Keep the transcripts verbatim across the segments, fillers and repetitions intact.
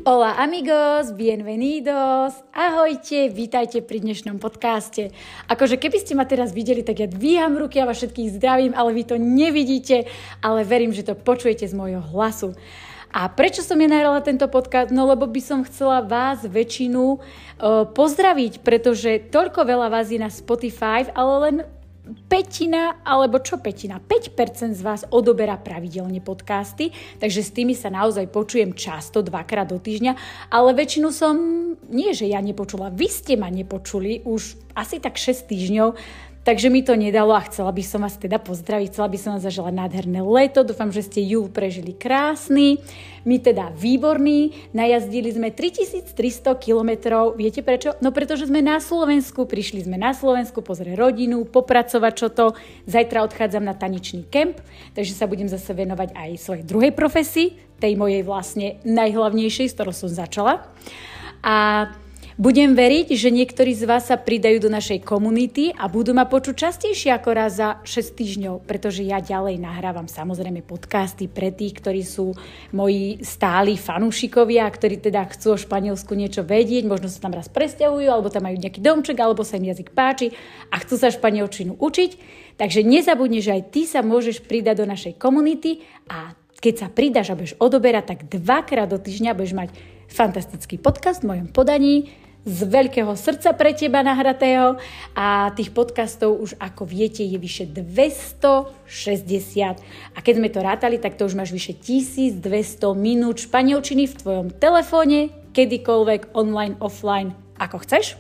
Hola amigos, bienvenidos, ahojte, vítajte pri dnešnom podcaste. Akože keby ste ma teraz videli, tak ja dvíham ruky a vás všetkých zdravím, ale vy to nevidíte, ale verím, že to počujete z môjho hlasu. A prečo som ja nahrala tento podcast? No lebo by som chcela vás väčšinu uh, pozdraviť, pretože toľko veľa vás je na Spotify, ale len pätina, alebo čo pätina? päť percent z vás odoberá pravidelne podcasty, takže s tými sa naozaj počujem často, dvakrát do týždňa, ale väčšinu som, nie že ja nepočula, vy ste ma nepočuli už asi tak šesť týždňov, takže mi to nedalo a chcela by som vás teda pozdraviť, chcela by som vás zaželať nádherné leto, dúfam, že ste júl prežili krásny, my teda výborný, najazdili sme tritisíctristo kilometrov, viete prečo? No pretože sme na Slovensku, prišli sme na Slovensku pozrieť rodinu, popracovať čo to, zajtra odchádzam na tanečný kemp, takže sa budem zase venovať aj svojej druhej profesii, tej mojej vlastne najhlavnejšej, s ktorou som začala. A budem veriť, že niektorí z vás sa pridajú do našej komunity a budú ma počuť častejšie ako raz za šesť týždňov, pretože ja ďalej nahrávam samozrejme podcasty pre tých, ktorí sú moji stáli fanúšikovia, ktorí teda chcú o Španielsku niečo vedieť, možno sa tam raz presťahujú, alebo tam majú nejaký domček, alebo sa im jazyk páči a chcú sa španielčinu učiť. Takže nezabudni, že aj ty sa môžeš pridať do našej komunity a keď sa pridáš a budeš odoberať, tak dvakrát do týždňa budeš mať fantastický podcast v mojom podaní, z veľkého srdca pre teba nahratého a tých podcastov už ako viete je vyše dvestošesťdesiat a keď sme to rátali, tak to už máš vyše tisícdvesto minút španielčiny v tvojom telefóne, kedykoľvek, online, offline, ako chceš.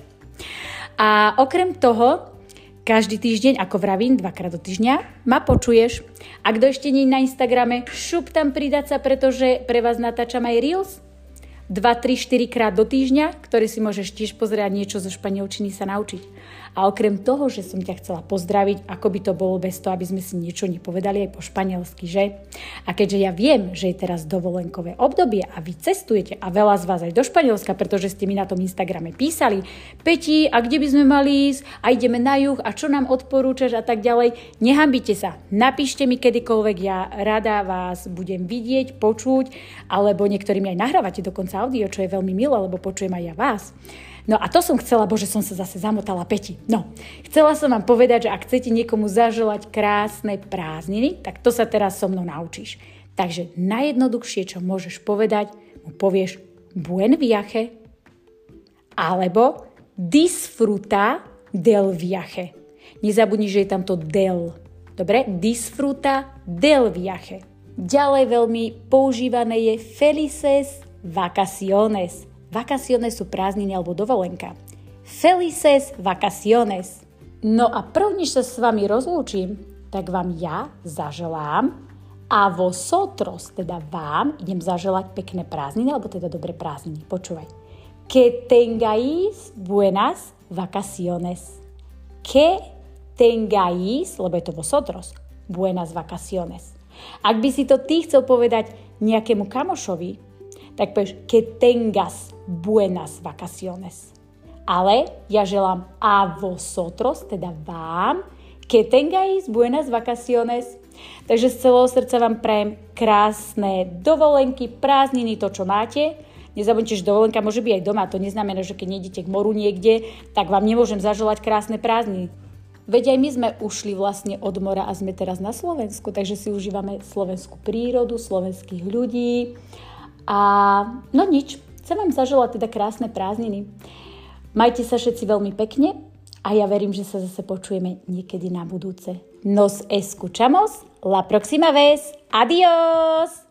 A okrem toho, každý týždeň, ako vravím, dvakrát do týždňa, ma počuješ. A kto ešte nie je na Instagrame, šup tam pridať sa, pretože pre vás natáčam aj Reels, dva, tri, štyri krát do týždňa, ktoré si môžeš tiež pozerať niečo zo španielčiny sa naučiť. A okrem toho, že som ťa chcela pozdraviť, ako by to bolo bez toho, aby sme si niečo nepovedali aj po španielsky, že? A keďže ja viem, že je teraz dovolenkové obdobie a vy cestujete a veľa z vás aj do Španielska, pretože ste mi na tom Instagrame písali, Peti, a kde by sme mali ísť? A ideme na juh a čo nám odporúčaš a tak ďalej? Nehambite sa, napíšte mi kedykoľvek, ja rada vás budem vidieť, počuť, alebo niektorí mi aj nahrávate dokonca audio, čo je veľmi milé, lebo počujem aj ja vás. No a to som chcela, bože, som sa zase zamotala, Peti. No, chcela som vám povedať, že ak chcete niekomu zaželať krásne prázdniny, tak to sa teraz so mnou naučíš. Takže najjednoduchšie, čo môžeš povedať, mu povieš buen viaje alebo disfruta del viaje. Nezabudni, že je tam to del. Dobre? Disfruta del viaje. Ďalej veľmi používané je felices vacaciones. Vacaciones sú prázdniny alebo dovolenka. Felices vacaciones. No a prv, než sa s vami rozlúčim, tak vám ja zaželám a vosotros, teda vám, idem zaželať pekné prázdniny, alebo teda dobré prázdniny. Počúvaj. Que tengáis buenas vacaciones. Que tengáis, lebo je to vosotros, buenas vacaciones. Ak by si to ty chcel povedať nejakému kamošovi, tak povieš que tengas buenas vacaciones. Ale ja želám a vosotros, teda vám, que tengáis buenas vacaciones. Takže z celého srdca vám prajem krásne dovolenky, prázdniny, to, čo máte. Nezabudnite, že dovolenka môže byť aj doma. To neznamená, že keď nejdete k moru niekde, tak vám nemôžem zaželať krásne prázdniny. Veď aj my sme ušli vlastne od mora a sme teraz na Slovensku, takže si užívame slovenskú prírodu, slovenských ľudí. A no nič, chcem vám zaželať teda krásne prázdniny. Majte sa všetci veľmi pekne a ja verím, že sa zase počujeme niekedy na budúce. Nos escuchamos la próxima vez. Adiós!